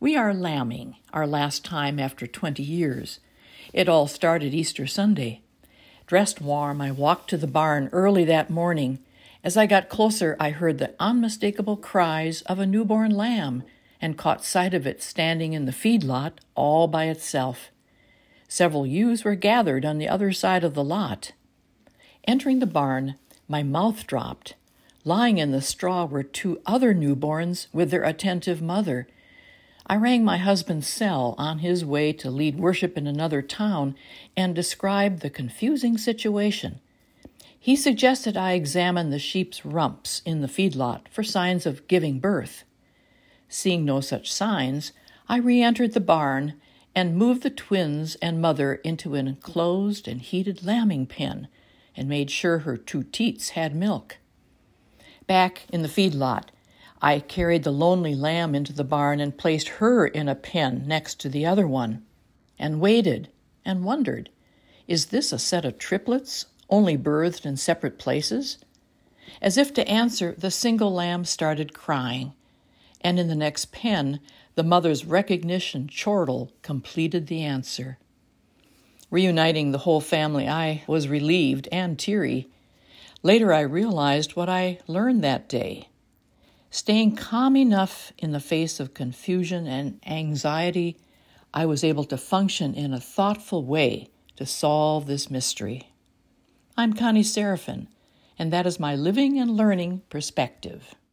We are lambing, our last time after 20 years. It all started Easter Sunday. Dressed warm, I walked to the barn early that morning. As I got closer, I heard the unmistakable cries of a newborn lamb and caught sight of it standing in the feedlot all by itself. Several ewes were gathered on the other side of the lot. Entering the barn, my mouth dropped. Lying in the straw were two other newborns with their attentive mother. I rang my husband's cell on his way to lead worship in another town and described the confusing situation. He suggested I examine the sheep's rumps in the feedlot for signs of giving birth. Seeing no such signs, I re-entered the barn and moved the twins and mother into an enclosed and heated lambing pen and made sure her two teats had milk. Back in the feedlot, I carried the lonely lamb into the barn and placed her in a pen next to the other one, and waited and wondered, is this a set of triplets, only birthed in separate places? As if to answer, the single lamb started crying, and in the next pen, the mother's recognition chortle completed the answer. Reuniting the whole family, I was relieved and teary. Later I realized what I learned that day. Staying calm enough in the face of confusion and anxiety, I was able to function in a thoughtful way to solve this mystery. I'm Connie Seraphin, and that is my living and learning perspective.